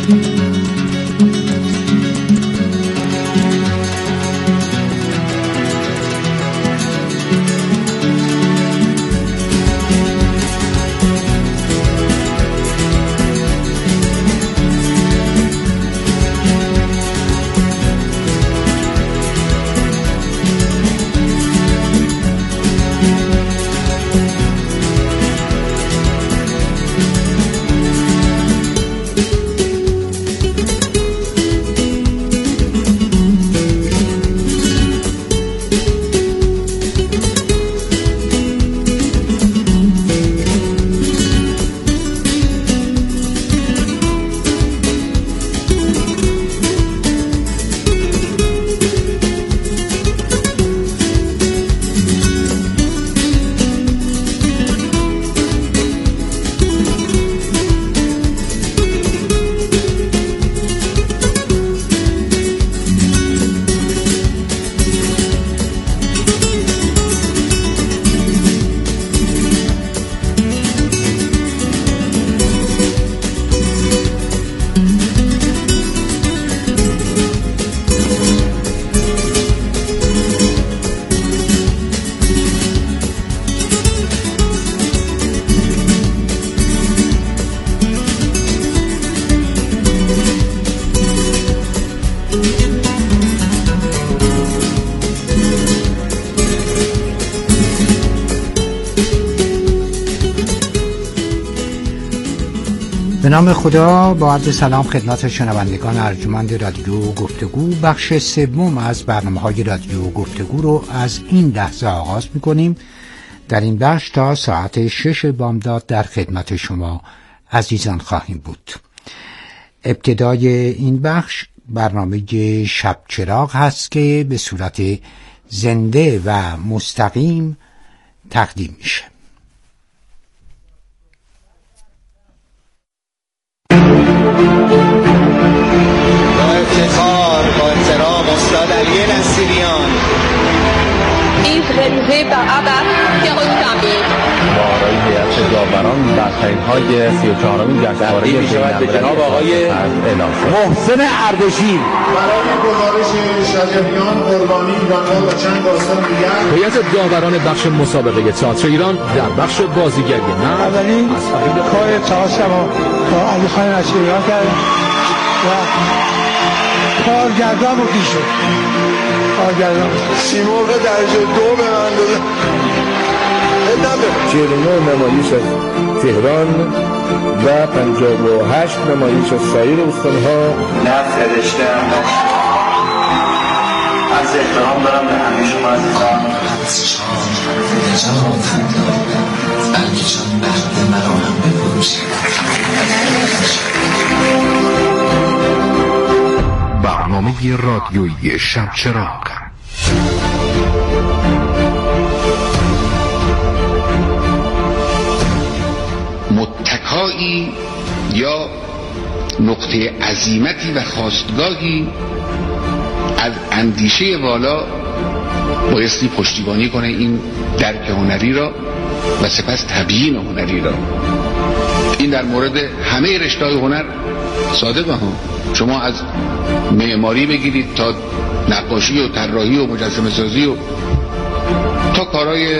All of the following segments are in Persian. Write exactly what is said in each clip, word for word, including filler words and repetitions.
به نام خدا، با عرض سلام خدمت شنوندگان ارجمند رادیو گفتگو. بخش سوم از برنامه‌های رادیو گفتگو رو از این لحظه آغاز می‌کنیم. در این بخش تا ساعت شش بامداد در خدمت شما عزیزان خواهیم بود. ابتدای این بخش برنامه شب چراغ هست که به صورت زنده و مستقیم تقدیم میشه. با افتخار با احترام استاد علی نصیریان این خریزه به عبر که قدامی بارای هیئت داوران در تایم‌های سی و چهارمین جشنواره می‌شود به جناب آقای محسن اردشیر برای گزارش شجریان قربانی ایران‌ها و چند داستان دیگر. هیئت داوران بخش مسابقه تئاتر ایران در بخش بازیگری مرد اولین کار تئاتر ما با علی خان نصیریان کرد و کارگردان بودی شد. کارگردان سیمرغ درجه دو به من داده. چهل و نه نمایش از تهران و پنجاه و هشت نمایش از سایر استان‌ها. نه فرشته از احترام دارم به همه شما عزیزان. از شام نجاتم دارد بلکه چون بخت مرا هم بفروشید. برنامه رادیویی شب چراغ. متکایی یا نقطه عزیمتی و خواستگاهی از اندیشه والا بایستی پشتیبانی کنه این درک هنری را و سپس تبیین هنری را. این در مورد همه رشته‌های هنر صادقه ها. شما از معماری بگیرید تا نقاشی و طراحی و مجسمه سازی و تا کارهای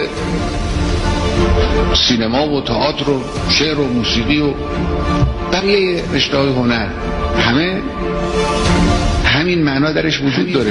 سینما و تئاتر و شعر و موسیقی و بقیه رشته‌های هنر، همه همین معنا درش وجود داره.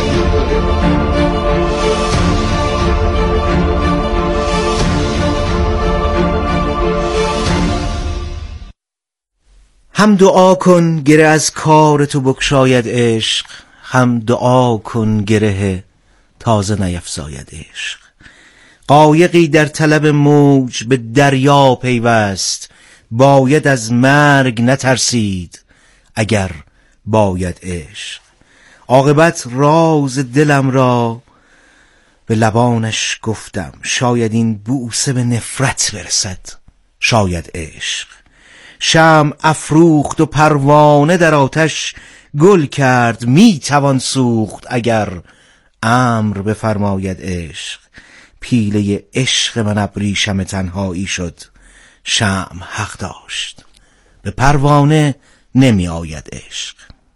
هم دعا کن گره از کار تو بکشاید عشق، هم دعا کن گره تازه نیفزاید عشق. قایقی در طلب موج به دریا پیوست، باید از مرگ نترسید اگر باید عشق. عاقبت راز دلم را به لبانش گفتم، شاید این بوسه به نفرت برسد شاید عشق. شمع افروخت و پروانه در آتش گل کرد، می توان سوخت اگر امر بفرماید عشق. پیله عشق من ابریشم تنهایی شد، شمع حق داشت به پروانه نمی آید عشق.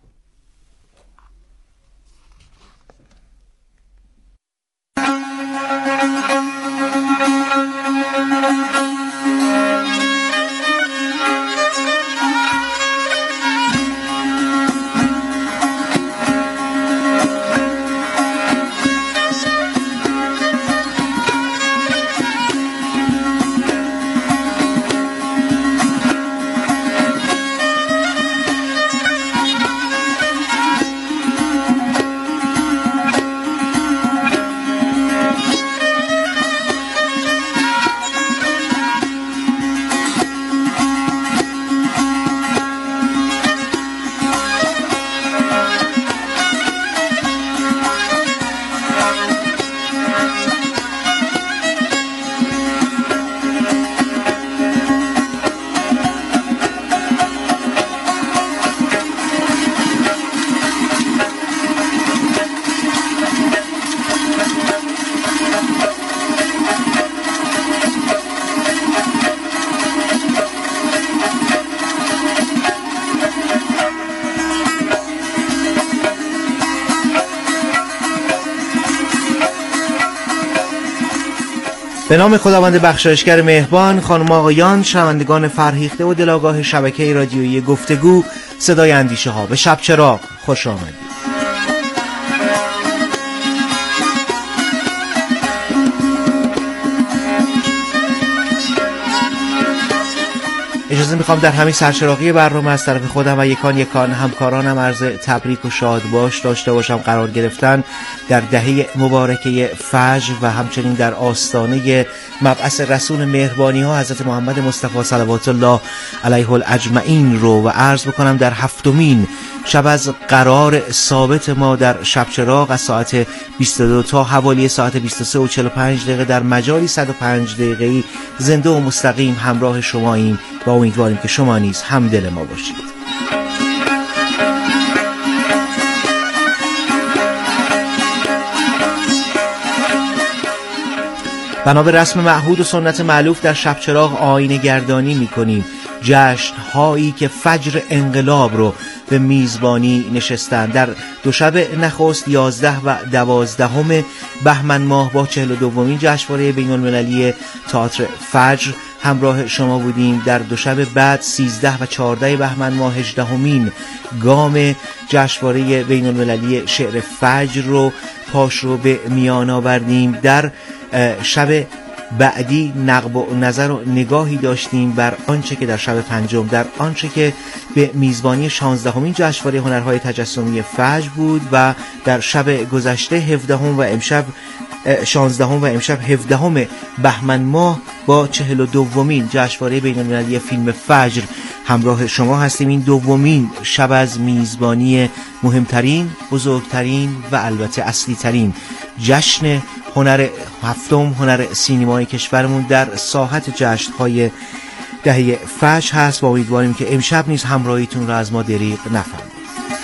به نام خداوند بخشایشگر مهربان. خانم آقایان، شنوندگان فرهیخته و دلاگاه شبکه رادیویی گفتگو صدای اندیشه ها، به شب چراغ خوش آمدید. اجازه میخوام در همین سرچراغی برنامه از طرف خودم و یکان یکان همکارانم عرض تبریک و شادباش داشته باشم. قرار گرفتن در دهه مبارکه فجر و همچنین در آستانه مبعث رسول مهربانی ها حضرت محمد مصطفی صلوات الله علیه الاجمعین رو و عرض بکنم در هفتمین شب از قرار ثابت ما در شب چراغ از ساعت بیست و دو تا حوالی ساعت بیست و سه و چهل و پنج دقیقه در مجالی صد و پنج دقیقه‌ای زنده و مستقیم همراه شماییم و امیدواریم که شما نیز همدل ما باشید. بنا به رسم معهود و سنت مألوف در شب چراغ آینه گردانی می‌کنیم. جشن هایی که فجر انقلاب رو به میزبانی نشستند. در دو شب نخست یازده و دوازدهم بهمن ماه با چهل و دومین جشنواره بین المللی تئاتر فجر همراه شما بودیم. در دو شب بعد سیزده و چهارده بهمن ماه هجدهمین گام جشنواره بین المللی شعر فجر رو پاش رو به میان آوردیم. در شب بعدی نقب و نظر و نگاهی داشتیم بر آنچه که در شب پنجم، در آنچه که به میزبانی شانزدهمین جشنواره هنرهای تجسمی فجر بود و در شب گذشته هفدهم و امشب شانزدهم و امشب هفدهم بهمن ماه با چهل و دومین جشنواره بین المللی فیلم فجر همراه شما هستیم. این دومین شب از میزبانی مهمترین، بزرگترین و البته اصلی ترین جشن هنر هفتم هنر سینمای کشورمون در ساحت جشن‌های دهه فجر هست و امیدواریم که امشب نیز همراهیتون را از ما دریغ نفرمایید.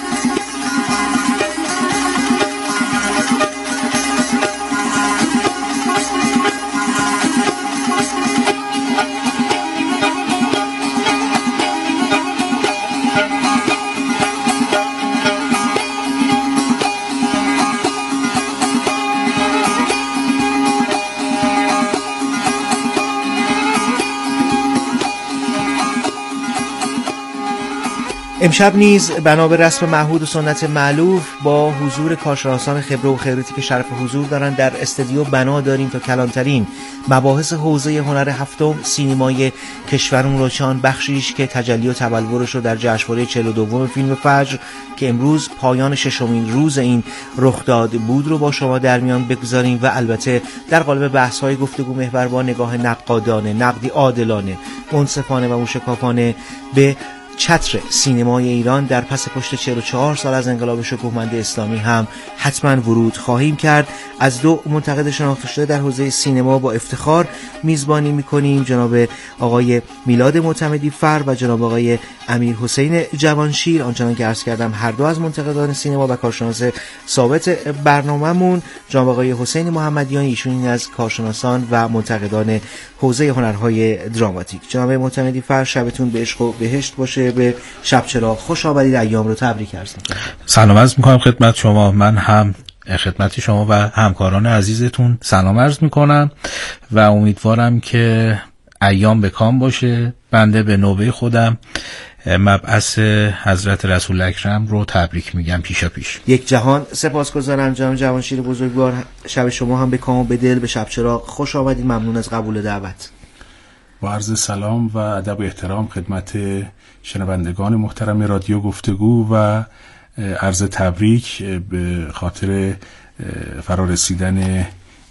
امشب نیز بنا به رسم معهود و سنت مألوف با حضور کارشناسان خبره و خبرتی که شرف حضور دارن در استودیو بنا داریم تا کلانترین مباحث حوزه هنر هفتم سینمای کشورمون رو، چون بخشیش که تجلی و تبلورش رو در جشنواره چهل و دوم فیلم فجر که امروز پایان ششمین روز این رخداد بود رو با شما در میان بگذاریم و البته در قالب بحث‌های گفتگو محور با نگاه نقادانه، نقدی عادلانه، منصفانه و موشکافانه به چتر سینمای ایران در پس پشت چهل و چهار سال از انقلاب شکوهمند اسلامی هم حتما ورود خواهیم کرد. از دو منتقد شناخته شده در حوزه سینما با افتخار میزبانی میکنیم، جناب آقای میلاد معتمدی فر و جناب آقای امیر حسین جوانشیر. آنچنان که عرض کردم هر دو از منتقدان سینما و کارشناس ثابت برنامه‌مون. جناب آقای حسین محمدیان ایشون از کارشناسان و منتقدان حوزه هنرهای دراماتیک. جناب معتمدی فر، شبتون به عشق و بهشت باشه برنامه به شب چراغ خوش آمدید. ایام رو تبریک عرض می‌کنم. سلام عرض می‌کنم خدمت شما. من هم خدمت شما و همکاران عزیزتون سلام عرض می‌کنم و امیدوارم که ایام به کام باشه. بنده به نوبه خودم مبعث حضرت رسول اکرم رو تبریک میگم پیشا پیش. یک جهان سپاسگزارم جناب جوانشیر بزرگوار. شب شما هم به کام و به دل به شب چراغ خوش آمدید. ممنون از قبول دعوت. با عرض سلام و ادب و احترام خدمت شنوندگان محترم رادیو گفتگو و عرض تبریک به خاطر فرارسیدن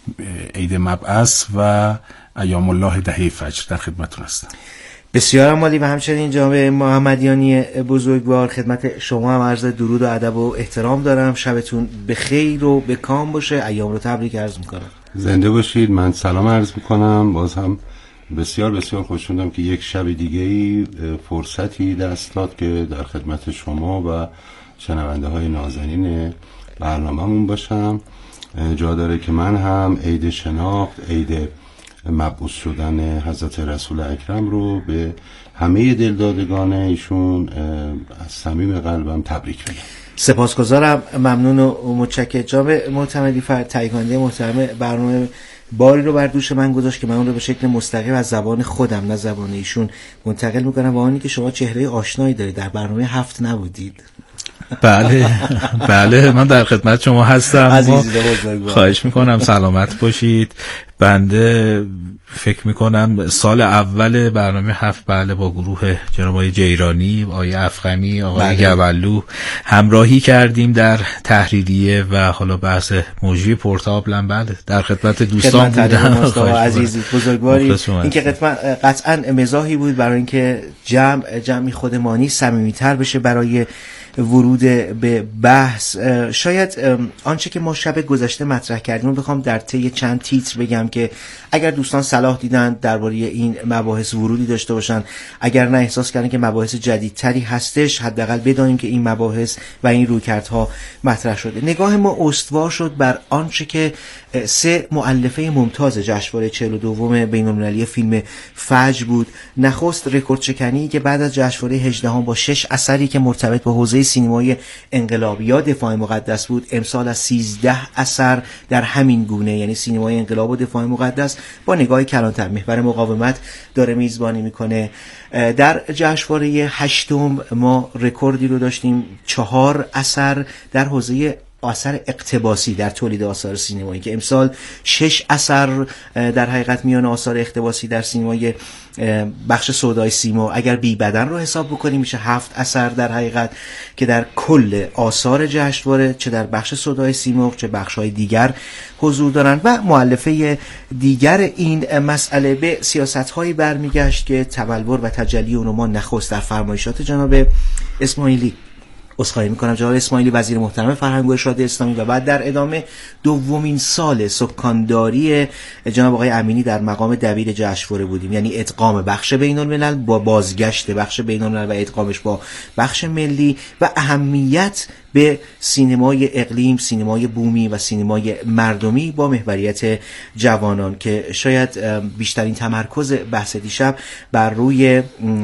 عید مبعث و ایام الله دهه فجر در خدمتتون هستم. بسیار عالی. و همچنین جناب محمدیانی بزرگوار خدمت شما هم عرض درود و ادب و احترام دارم. شبتون به خیر و به کام باشه. ایام رو تبریک عرض میکنم. زنده باشید. من سلام عرض میکنم. باز هم بسیار بسیار خوشحالم که یک شب دیگه ای فرصتی دست داد که در خدمت شما و شنونده های نازنین برنامه‌مون باشم. جا داره که من هم عید شناخت، عید مبعوث شدن حضرت رسول اکرم رو به همه دلدادگان ایشون از صمیم قلبم تبریک بگم. سپاسگزارم. ممنون و متشکرم. جناب معتمدی فرد تهیه‌کننده محترم برنامه باری رو بر دوش من گذاشت که من اون رو به شکل مستقیم از زبان خودم نه زبان ایشون منتقل میکنم. و آنی که شما چهره آشنایی دارید، در برنامه هفت نبودید. بله بله من در خدمت شما هستم. خواهش میکنم سلامت باشید. بنده فکر میکنم سال اول برنامه هفت بله با گروه جناب آقای جیرانی، آقای افخمی، آقای گبلو همراهی کردیم در تحریریه و حالا بحث موجی پورتابل بله در خدمت دوستان بودم. عزیز بزرگواری این که قطعا مزاحی بود برای اینکه جمع جمعی خودمانی صمیمیت‌تر بشه برای ورود به بحث. شاید آنچه که ما شب گذشته مطرح کردیم بخوام در طی چند تیتر بگم که اگر دوستان صلاح دیدن درباره این مباحث ورودی داشته باشن، اگر نه احساس کردن که مباحث جدیدتری هستش، حداقل بدانیم که این مباحث و این رویکردها مطرح شده. نگاه ما استوار شد بر آنچه که سه مؤلفه ممتاز جشنواره چهل و دوم بین‌المللی فیلم فجر بود. نخست رکورد شکنی که بعد از جشنواره هجدهم با شش اثری که مرتبط با حوزه سینمای انقلاب یا دفاع مقدس بود، امسال از سیزده اثر در همین گونه یعنی سینمای انقلاب و دفاع مقدس با نگاه کلانتر محور مقاومت داره میزبانی میکنه. در جشنواره هشتم ما رکوردی رو داشتیم، چهار اثر در حوزه اثر اقتباسی در تولید آثار سینمایی که امسال شش اثر در حقیقت میان آثار اقتباسی در سینمای بخش سودای سیما اگر بی بدن رو حساب بکنیم میشه هفت اثر در حقیقت که در کل آثار جشنواره چه در بخش سودای سیما چه بخش‌های دیگر حضور دارن. و مؤلفه دیگر این مسئله به سیاست‌هایی برمیگشت که تبلور و تجلی اونما نخست در فرمایشات جناب اسماعیلی عذرخواهی میکنم جناب اسماعیلی وزیر محترم فرهنگ و ارشاد اسلامی و بعد در ادامه دومین سال سکانداری جناب آقای امینی در مقام دبیر جشنواره بودیم، یعنی ادغام بخش بین الملل با بازگشت بخش بین الملل و ادغامش با بخش ملی و اهمیت به سینمای اقلیم، سینمای بومی و سینمای مردمی با محوریت جوانان که شاید بیشترین تمرکز بحث دیشب بر روی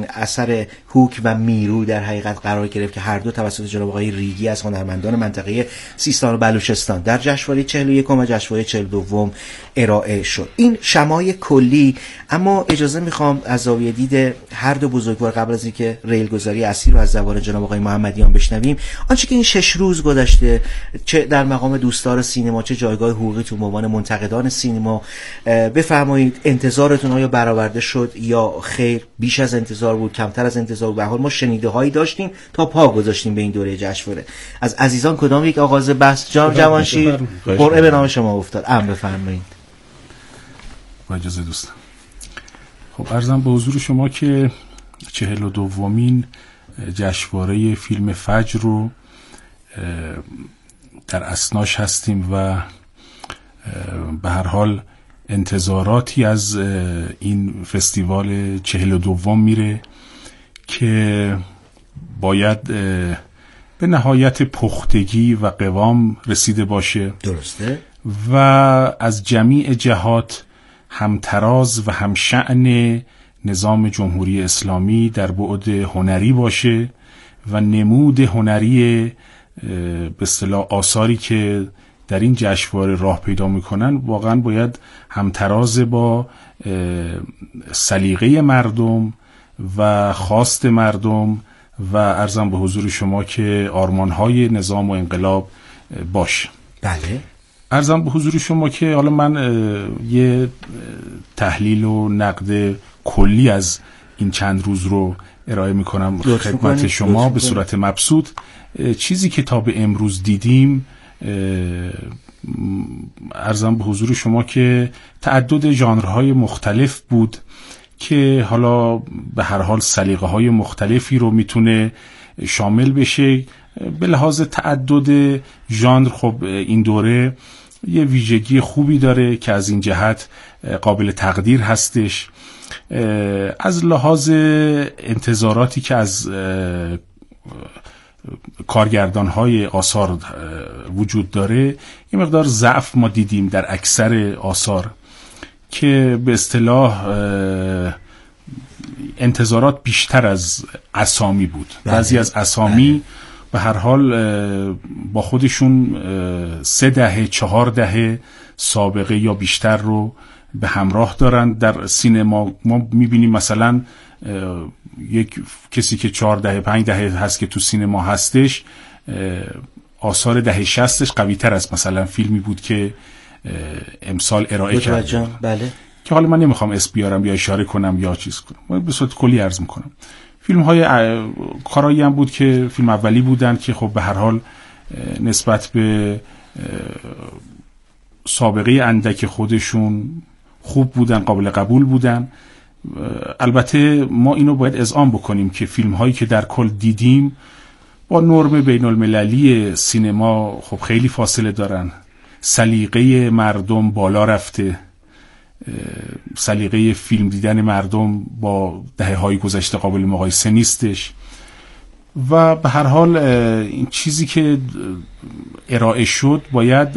اثر هوک و میرو در حقیقت قرار گرفت که هر دو توسط جناب آقای ریگی از هنرمندان منطقه سیستان و بلوچستان در جشنواره چهل و یکم و جشنواره چهل و دوم ارائه شد. این شمای کلی. اما اجازه میخوام از زاویه دید هر دو بزرگوار قبل از اینکه ریلگذاری اصلی رو از زبان جناب آقای محمدیان بشنویم، آنچه که این شش روز گذشته چه در مقام دوستدار سینما چه جایگاه حقوقی تو عنوان منتقدان سینما، بفرمایید انتظارتون آیا برآورده شد یا خیر، بیش از انتظار بود، کمتر از انتظار بود؟ به هر حال ما شنیده هایی داشتیم تا پا گذاشتیم به این دوره جشنواره. از عزیزان کدام یک آغاز بحث؟ جناب جوانشیر قرعه به نام شما افتاد. ام بفرمایید. با اجازه دوستان. خب عرضم به حضور شما که چهل و دومین جشنواره فیلم فجر رو در اسناش هستیم و به هر حال انتظاراتی از این فستیوال چهل و دوم میره که باید به نهایت پختگی و قوام رسیده باشه. درسته. و از جمیع جهات همتراز و همشأن نظام جمهوری اسلامی در بعد هنری باشه و نمود هنری به اصطلاح آثاری که در این جشنواره راه پیدا میکنن واقعا باید همتراز با سلیقه مردم و خواست مردم و عرضم به حضور شما که آرمانهای نظام و انقلاب باشه. بله. عرضم به حضور شما که حالا من یه تحلیل و نقد کلی از این چند روز رو ارائه میکنم خدمت شما به صورت مبسوط. چیزی که تا به امروز دیدیم عرضم به حضور شما که تعدد ژانرهای مختلف بود که حالا به هر حال سلیقه های مختلفی رو میتونه شامل بشه. به لحاظ تعدد ژانر خب این دوره یه ویژگی خوبی داره که از این جهت قابل تقدیر هستش. از لحاظ انتظاراتی که از کارگردان‌های آثار وجود داره یه مقدار ضعف ما دیدیم در اکثر آثار که به اصطلاح انتظارات بیشتر از اسامی بود. بعضی از اسامی به هر حال با خودشون سه دهه چهار دهه سابقه یا بیشتر رو به همراه دارن در سینما. ما میبینیم مثلا یک کسی که چهار دهه پنج دهه هست که تو سینما هستش آثار دهه شصتش قوی تر از مثلا فیلمی بود که امسال ارائه کرد. بله. که حالا من نمیخوام اسم بیارم یا اشاره کنم یا چیز کنم، به صورت کلی عرض میکنم. فیلم های کارایی هم بود که فیلم اولی بودن که خب به هر حال نسبت به سابقه اندک خودشون خوب بودن، قابل قبول بودن. البته ما اینو باید اذعان بکنیم که فیلم هایی که در کل دیدیم با نرم بین المللی سینما خب خیلی فاصله دارن. سلیقه مردم بالا رفته، سلیقه فیلم دیدن مردم با دهه های گذشته قابل مقایسه نیستش و به هر حال این چیزی که ارائه شد باید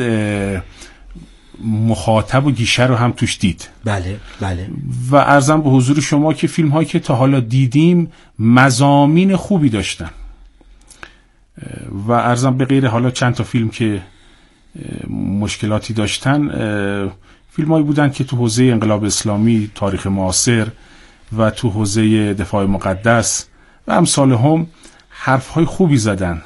مخاطب و گیشه رو هم توش دید. بله بله. و عرضم به حضور شما که فیلم هایی که تا حالا دیدیم مضامین خوبی داشتن و عرضم به غیر حالا چند تا فیلم که مشکلاتی داشتن، فیلم هایی بودن که تو حوزه انقلاب اسلامی، تاریخ معاصر و تو حوزه دفاع مقدس و امثال هم حرف های خوبی زدن.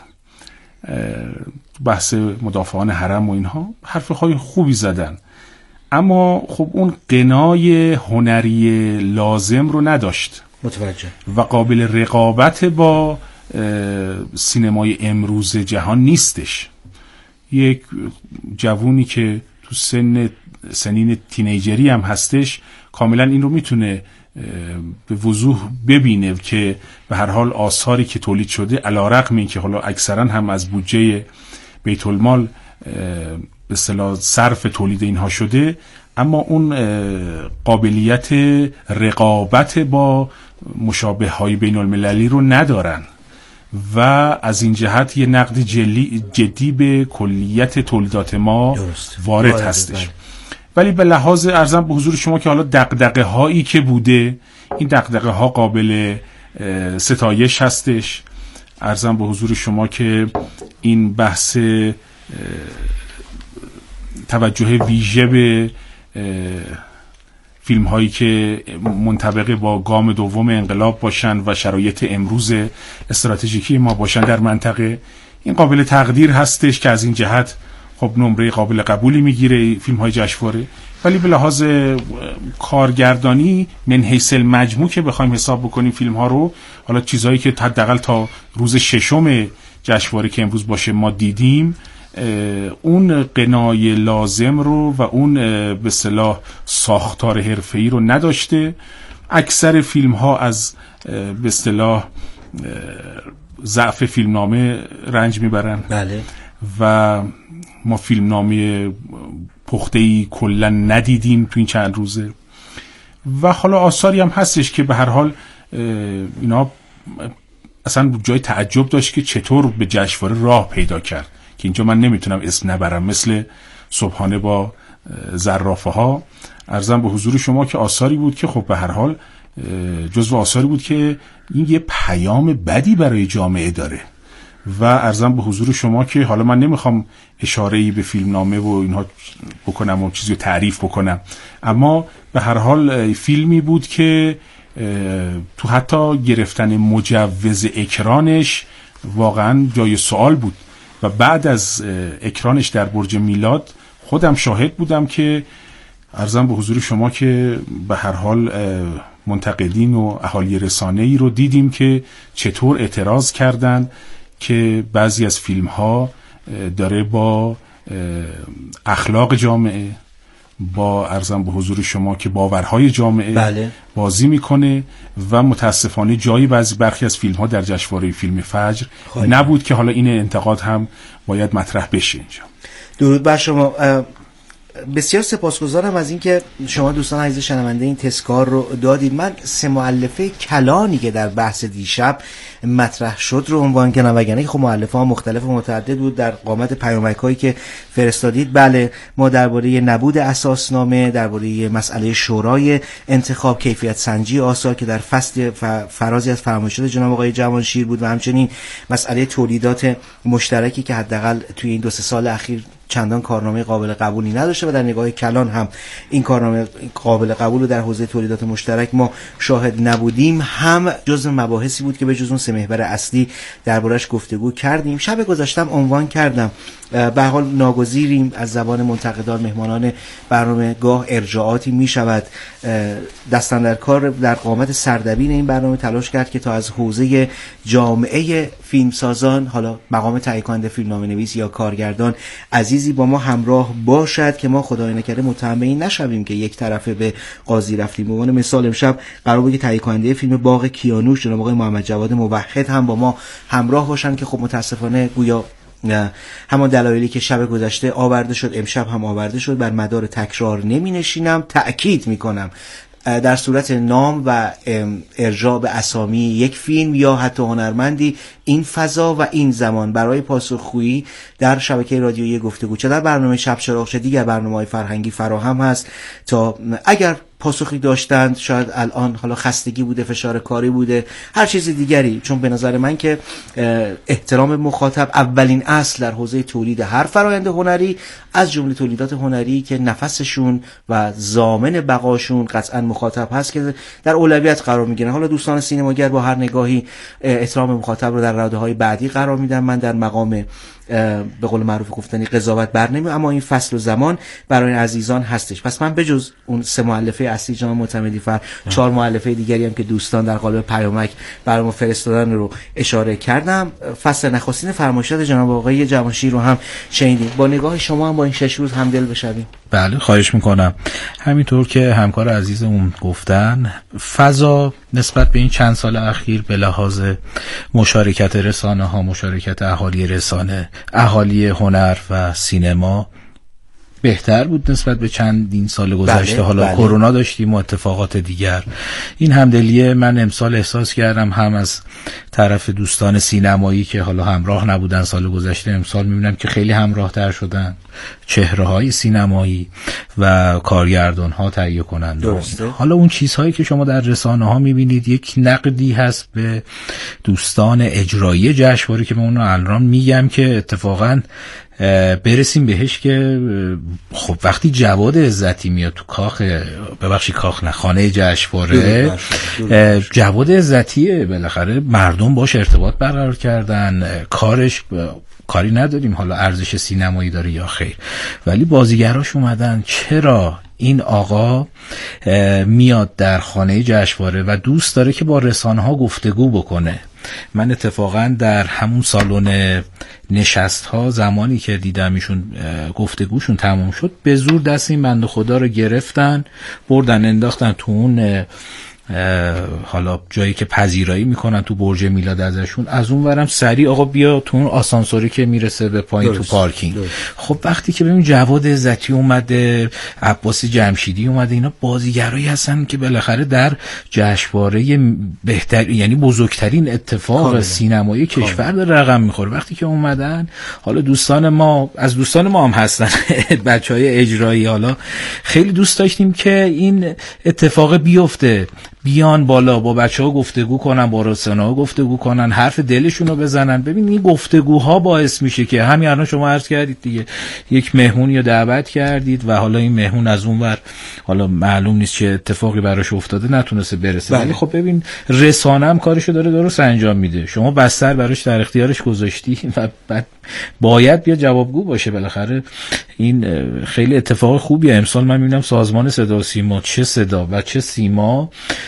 بحث مدافعان حرم و اینها حرف های خوبی زدن، اما خب اون قنای هنری لازم رو نداشت. متوجه. و قابل رقابت با سینمای امروز جهان نیستش. یک جوونی که تو سن سنین تینیجری هم هستش کاملا این رو میتونه به وضوح ببینه که به هر حال آثاری که تولید شده علیرغم این که حالا اکثرا هم از بودجه بیت المال به اصطلاح صرف تولید اینها شده، اما اون قابلیت رقابت با مشابه های بین المللی رو ندارن و از این جهت یه نقد جلی جدی به کلیت تولیدات ما درست. وارد هستش. ولی به لحاظ ارزم به حضور شما که حالا دغدغه هایی که بوده، این دغدغه ها قابل ستایش هستش. ارزم به حضور شما که این بحث توجه ویژه به فیلم هایی که منطبق با گام دوم انقلاب باشن و شرایط امروز استراتژیکی ما باشن در منطقه، این قابل تقدیر هستش که از این جهت خب نمره قابل قبولی میگیره فیلم های جشنواره. ولی به لحاظ کارگردانی من حیث المجموع که بخوایم حساب بکنیم فیلم ها رو، حالا چیزهایی که حداقل تا روز ششم جشنواره که امروز باشه ما دیدیم، اون قنای لازم رو و اون به اصطلاح ساختار حرفه‌ای رو نداشته. اکثر فیلم ها از به اصطلاح ضعف فیلمنامه رنج میبرن. بله. و ما فیلمنامه پخته‌ای کلا ندیدیم تو این چند روزه و حالا آثاری هم هستش که به هر حال اینا اصلا جای تعجب داشت که چطور به جشنواره راه پیدا کرد که اینجا من نمیتونم اسم نبرم، مثل صبحانه با زرافه ها. عرضم به حضور شما که آثاری بود که خب به هر حال جزو آثاری بود که این یه پیام بدی برای جامعه داره و عرضم به حضور شما که حالا من نمیخوام اشاره‌ای به فیلمنامه و اینها بکنم و چیزی تعریف بکنم، اما به هر حال فیلمی بود که تو حتی گرفتن مجوز اکرانش واقعا جای سوال بود و بعد از اکرانش در برج میلاد خودم شاهد بودم که عرضم به حضور شما که به هر حال منتقدین و اهالی رسانه‌ای رو دیدیم که چطور اعتراض کردن که بعضی از فیلم ها داره با اخلاق جامعه، با عرضم به حضور شما که باورهای جامعه بله. بازی میکنه و متاسفانه جایی بعضی برخی از فیلم ها در جشنواره فیلم فجر خواهی. نبود که حالا این انتقاد هم باید مطرح بشه اینجا. درود بر شما. بسیار سپاسگزارم از اینکه شما دوستان عزیز شنونده این تذکار رو دادید. من سه مؤلفه کلانی که در بحث دیشب مطرح شد رو عنوان کردم، وگرنه خب مؤلفه ها مختلف و متعدد بود در قامت پیامک هایی که فرستادید. بله، ما درباره نبود اساسنامه، درباره مسئله شورای انتخاب، کیفیت سنجی آثار که در فصل فرازی از فرمایشات جناب آقای جوانشیر بود و همچنین مسئله تولیدات مشترکی که حداقل توی این دو سه سال اخیر چندان کارنامه قابل قبولی نداشته و در نگاه کلان هم این کارنامه قابل قبول رو در حوزه تولیدات مشترک ما شاهد نبودیم، هم جزء مباحثی بود که به جز اون سه محور اصلی دربارش گفتگو کردیم. شب گذاشتم عنوان کردم به هر حال ناگزیریم از زبان منتقدان مهمانان برنامه گاه ارجاعاتی می شود. دست اندرکار در قامت سردبین این برنامه تلاش کرد که تا از حوزه جامعه فیلمسازان، حالا مقام تهیه کننده فیلمنامه نویس یا کارگردان، عزیزی با ما همراه باشد که ما خدای نکرده متهم این نشویم که یک طرفه به قاضی رفتیم. به عنوان مثال امشب قرار بود که تهیه کننده فیلم باغ کیانوش جناب آقای محمد جواد موحد هم با ما همراه باشن که خب متاسفانه گویا نه همان دلایلی که شب گذشته آورده شد امشب هم آورده شد. بر مدار تکرار نمی نشینم، تأکید می کنم در صورت نام و ارجاع به اسامی یک فیلم یا حتی هنرمندی این فضا و این زمان برای پاسخگویی در شبکه رادیویی گفتگو چه در برنامه شب چراغ چه دیگر برنامه‌های فرهنگی فراهم هست تا اگر پاسخی داشتند شاید الان حالا خستگی بوده، فشار کاری بوده، هر چیز دیگری، چون به نظر من که احترام مخاطب اولین اصل در حوزه تولید هر فرآیند هنری از جمله تولیدات هنری که نفسشون و ضامن بقاشون قطعا مخاطب هست که در اولویت قرار میگیرن. حالا دوستان سینماگر با هر نگاهی احترام مخاطب رو در راده‌های بعدی قرار میدن. من در مقام به قول معروف گفتنی قضاوت برنمی، اما این فصل و زمان برای عزیزان هستش. پس من بجز اون سه مؤلفه اصلی جناب معتمدی فر چهار مؤلفه دیگری هم که دوستان در قالب پیامک برام فرستادن رو اشاره کردم. فصل نخستین فرمایشات جناب آقای جوانشیر رو هم شنیدیم. با نگاه شما هم با این شش روز همدل بشویم. بله خواهش میکنم. همینطور که همکار عزیزمون گفتن، فضا نسبت به این چند سال اخیر به لحاظ مشارکت رسانه ها، مشارکت اهالی رسانه، اهالی هنر و سینما بهتر بود نسبت به چندین سال گذشته. بله، حالا بله. کرونا داشتیم و اتفاقات دیگر. این همدلیه من امسال احساس کردم، هم از طرف دوستان سینمایی که حالا همراه نبودن سال گذشته، امسال میبینم که خیلی همراه تر شدن، چهره های سینمایی و کارگردان ها، تهیه کننده. حالا اون چیزهایی که شما در رسانه ها میبینید یک نقدی هست به دوستان اجرایی جشنواره که من اون الان میگم که اتفاقا برسیم بهش که خب وقتی جواد عزتی میاد تو کاخ، ببخشید کاخ نه، خانه جشنواره، جواد عزتیه، بالاخره مردم باش ارتباط برقرار کردن، کارش کاری نداریم حالا ارزش سینمایی داره یا خیر، ولی بازیگراش اومدن. چرا این آقا میاد در خانه جشنواره و دوست داره که با رسانه ها گفتگو بکنه؟ من اتفاقا در همون سالن نشست ها زمانی که دیدم ایشون گفتگوشون تمام شد، به زور دست این بنده خدا رو گرفتن، بردن انداختن تو اون حالا جایی که پذیرایی میکنن تو برج میلاد ازشون، از اون ورم سریع آقا بیا تو اون آسانسوری که میرسه به پایین تو پارکینگ. درست. خب وقتی که ببین جواد عزتی اومده، عباس جمشیدی اومده، اینا بازیگرایی هستن که بالاخره در جشنواره بهتر، یعنی بزرگترین اتفاق کاملا سینمایی کشور داره رقم میخوره. وقتی که اومدن، حالا دوستان ما از دوستان ما هم هستن بچهای اجرایی، حالا خیلی دوست داشتیم که این اتفاق بیفته. بیان بالا با بچه‌ها گفتگو کنن، با رسانه‌ها گفتگو کنن، حرف دلشون رو بزنن. ببین این گفتگوها باعث میشه که همین الان شما عرض کردید دیگه، یک مهمون یا دعوت کردید و حالا این مهمون از اون ور حالا معلوم نیست چه اتفاقی براش افتاده نتونسته برسه، ولی خب ببین رسانه هم کارشو داره درست انجام میده. شما بستر براش در اختیارش گذاشتی و بعد باید بیا جوابگو باشه بالاخره. این خیلی اتفاق خوبیه. امسال من میبینم سازمان صدا و سیما، چه صدا و چه سیما،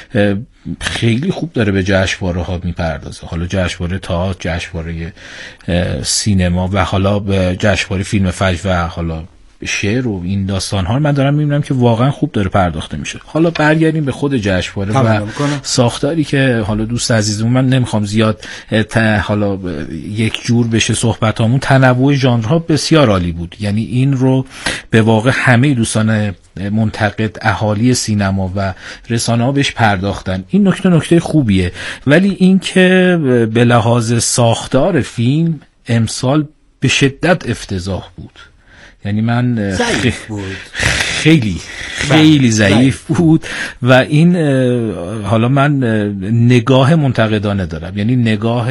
خیلی خوب داره به جشنواره ها میپردازه. حالا جشنواره تئاتر، جشنواره سینما و حالا به جشنواره فیلم فجر و حالا شعر و این داستان ها من دارم میبینم که واقعا خوب داره پرداخته میشه. حالا برگردیم به خود جشنواره و ساختاری که حالا دوست عزیزمون، من نمیخوام زیاد حالا یک جور بشه صحبتامون، تنوع ژانرها بسیار عالی بود. یعنی این رو به واقع همه دوستان منتقد، اهالی سینما و رسانه ها بهش پرداختن. این نکته نکته خوبیه، ولی این که به لحاظ ساختار فیلم امسال به شدت افتضاح بود. یعنی من ضعیف بود، خیلی خیلی ضعیف بود و این حالا من نگاه منتقدانه دارم، یعنی نگاه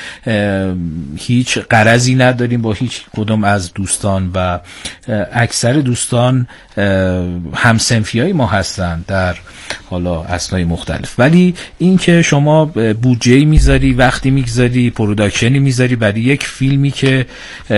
هیچ غرضی نداریم با هیچ کدوم از دوستان و اکثر دوستان همسنفیای ما هستن در حالا اسنای مختلف، ولی این که شما بودجه میذاری، وقتی میگذاری، پروداکشنی میذاری برای یک فیلمی که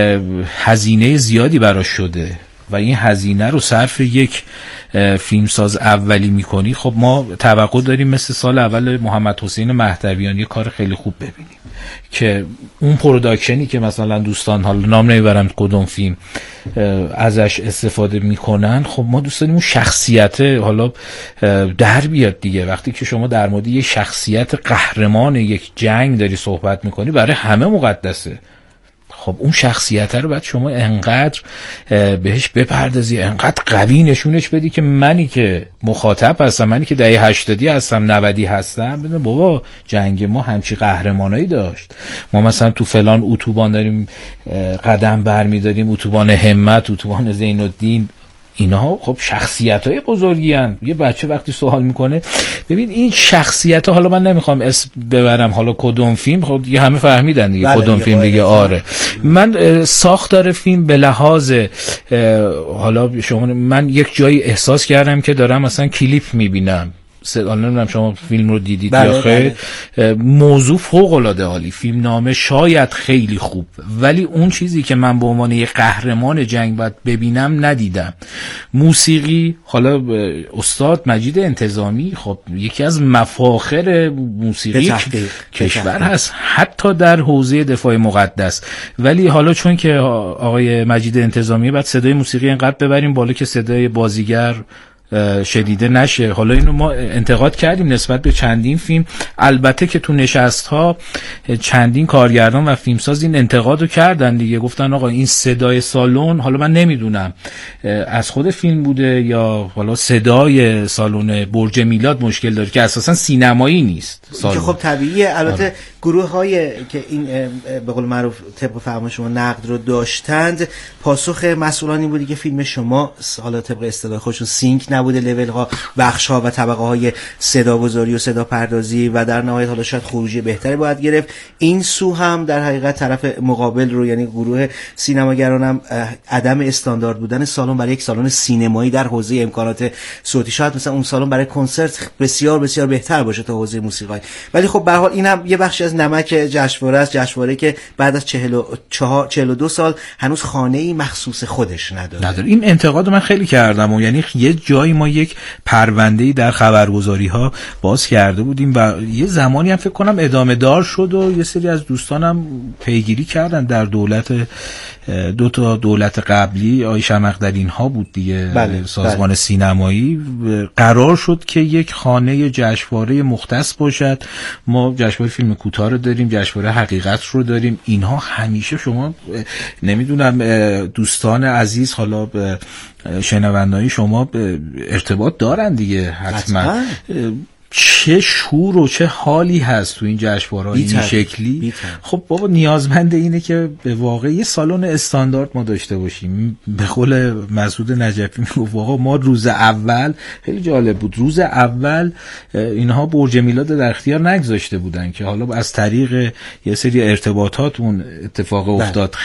هزینه زیادی براش شده و این هزینه رو صرف یک فیلمساز اولی میکنی، خب ما توقع داریم مثل سال اول محمد حسین مهدویان یه کار خیلی خوب ببینیم که اون پروداکشنی که مثلا دوستان حالا نام نمیبرم کدوم فیلم ازش استفاده میکنن، خب ما دوست داریم اون شخصیت حالا در بیاد دیگه. وقتی که شما در مورد یک شخصیت قهرمان یک جنگ داری صحبت میکنی، برای همه مقدسه. خب اون شخصیت رو باید شما انقدر بهش بپردازی، انقدر قوی نشونش بدی که منی که مخاطب هستم، منی که دهه هشتادی هستم، نودی هستم، بدونم بابا جنگ ما همچی قهرمانایی داشت. ما مثلا تو فلان اتوبان داریم قدم برمی‌داریم، اتوبان همت، اتوبان زین الدین، اینا خب شخصیت‌های بزرگی هستند. یه بچه وقتی سوال میکنه، ببین این شخصیت‌ها، حالا من نمیخوام اسم ببرم حالا کدوم فیلم، خب دیگه همه فهمیدن دیگه کدوم فیلم دیگه. آره من ساختار فیلم به لحاظ حالا شما، من یک جایی احساس کردم که دارم مثلا کلیپ میبینم. نمیدونم شما فیلم رو دیدید بله یا خیر. بله. موضوع فوق العاده عالی، فیلم نامه شاید خیلی خوب، ولی اون چیزی که من به عنوان یک قهرمان جنگ باید ببینم ندیدم. موسیقی، حالا استاد مجید انتظامی خب یکی از مفاخر موسیقی کشور هست، حتی در حوزه دفاع مقدس، ولی حالا چون که آقای مجید انتظامی بعد صدای موسیقی انقدر ببریم بالا که صدای بازیگر شدیده نشه. حالا اینو ما انتقاد کردیم نسبت به چندین فیلم، البته که تو نشست ها چندین کارگردان و فیلمساز این انتقادو کردن دیگه، گفتن آقا این صدای سالن، حالا من نمیدونم از خود فیلم بوده یا حالا صدای سالن برج میلاد مشکل داره که اساسا سینمایی نیست که خب طبیعیه. البته گروه های که این به قول معروف طبق فرمان شما نقد رو داشتند، پاسخ مسئولانی بودی که فیلم شما حالا طبق اصطلاح خودشون سینک نبوده، لول ها، بخش ها و طبقه های صدا گذاری و صدا پردازی، و در نهایت حالا شاید خروجی بهتری باید گرفت. این سو هم در حقیقت طرف مقابل رو، یعنی گروه سینماگران هم عدم استاندارد بودن سالن برای یک سالن سینمایی در حوزه امکانات صوتی. شاید مثلا اون سالن برای کنسرت بسیار بسیار بهتر باشه تا حوزه موسیقی، ولی خب به هر حال اینم یه بخشی از نمک جشنواره است. جشنواره که بعد از چهل و چهار چهل و دو سال هنوز خانه‌ای مخصوص خودش نداره. نداره. این انتقاد من خیلی کردم و یعنی یه جایی ما یک پرونده‌ای در خبرگزاری ها باز کرده بودیم و یه زمانی هم فکر کنم ادامه دار شد و یه سری از دوستانم پیگیری کردن در دولت، دو تا دولت قبلی آقای شمقدرین ها بود دیگه، بله، سازمان بله. سینمایی قرار شد که یک خانه جشنواره مختص باشد. ما جشنواره فیلم کوتاه رو داریم، جشنواره حقیقت رو داریم. اینها همیشه شما نمیدونم دوستان عزیز حالا به شنونده‌های شما ارتباط دارن دیگه حتما. چه شور و چه حالی هست تو این جشنواره‌های این شکلی. بیتر. خب بابا نیازمند اینه که به واقع یه سالن استاندارد ما داشته باشیم. به قول مسعود نجفی میگه واقعا ما روز اول خیلی جالب بود، روز اول اینها برج میلاد در اختیار نگذاشته بودن که حالا از طریق یه سری ارتباطات اون اتفاق افتاد.